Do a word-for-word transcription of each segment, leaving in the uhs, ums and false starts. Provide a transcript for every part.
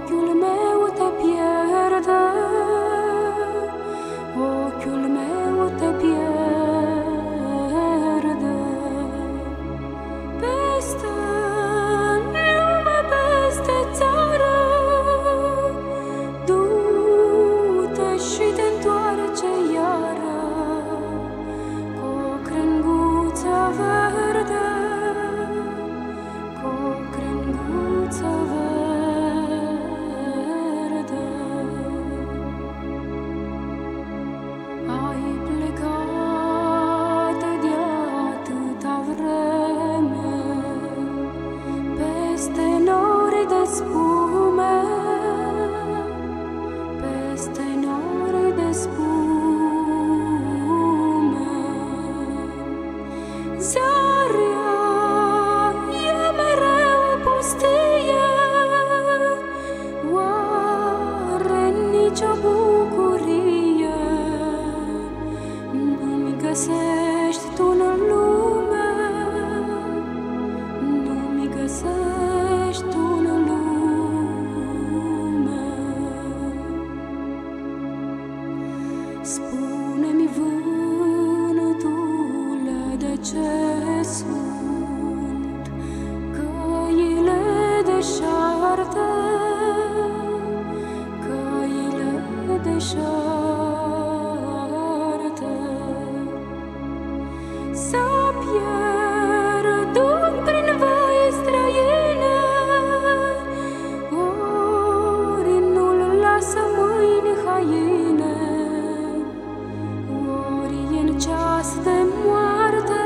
Ochiul meu te pierde, ochiul meu te pierde. Peste lume, peste țară, du-te și te întoarce iară, cu o crenguță verde, cu o crenguță verde. Ai plecat de atâta vreme peste nori de spume, peste nori de spume. Zarea e mereu pustie, oare nicio bucurie nu-mi găsești tu în lume, nu-mi găsești tu în lume. Spune-mi, vânătule, de ce sunt căile deșarte, căile deșarte, s-a pierdut prin văi străine, ori nu-l lasă mâini haine, ori e-n ceas de moarte,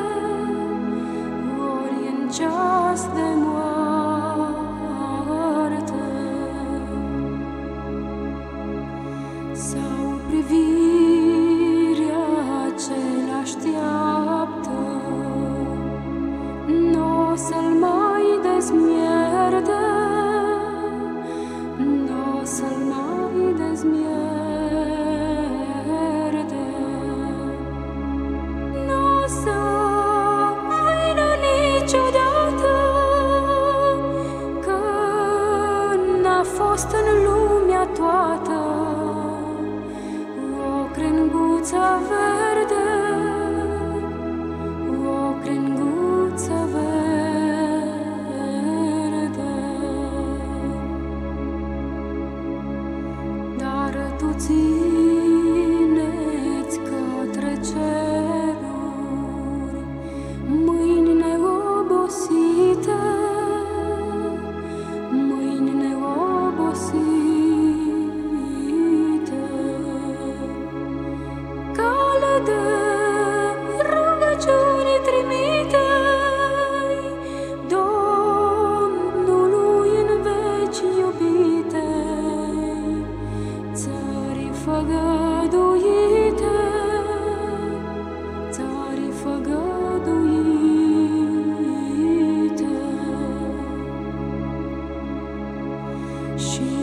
ori e-n ceas de moarte. Sau privirea ce l-așteaptă n-o să-l mai dezmierde, n-o să-l mai dezmierde. N-o să vină niciodată, că n-a fost în lumea toată o crenguță verde, o crenguță verde. Dar tu ține-ți către ceruri mâini neobosite, mâini neobosite, cale de rugăciuni trimite-i Domnului în veci iubite, țării făgăduite, țării făgăduite. Și